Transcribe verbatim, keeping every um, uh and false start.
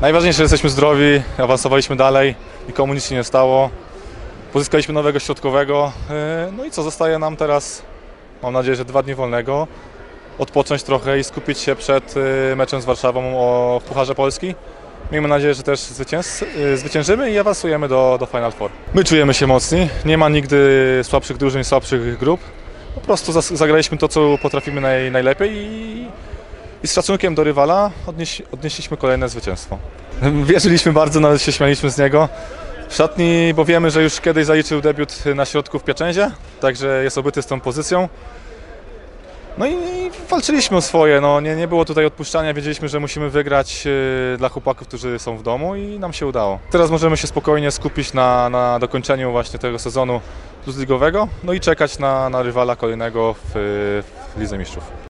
Najważniejsze, że jesteśmy zdrowi, awansowaliśmy dalej, nikomu nic się nie stało. Pozyskaliśmy nowego środkowego. No i co, zostaje nam teraz, mam nadzieję, że dwa dni wolnego. Odpocząć trochę i skupić się przed meczem z Warszawą o Pucharze Polski. Miejmy nadzieję, że też zwycięz, zwyciężymy i awansujemy do, do Final Four. My czujemy się mocni, nie ma nigdy słabszych drużyn, słabszych grup. Po prostu zagraliśmy to, co potrafimy naj, najlepiej i, i z szacunkiem do rywala odnieś, odnieśliśmy kolejne zwycięstwo. Wierzyliśmy bardzo, nawet się śmialiśmy z niego w szatni, bo wiemy, że już kiedyś zaliczył debiut na środku w Piaczęzie, także jest obyty z tą pozycją. No i walczyliśmy o swoje, no, nie, nie było tutaj odpuszczania, wiedzieliśmy, że musimy wygrać yy, dla chłopaków, którzy są w domu i nam się udało. Teraz możemy się spokojnie skupić na, na dokończeniu właśnie tego sezonu plusligowego, no i czekać na, na rywala kolejnego w, w Lidze Mistrzów.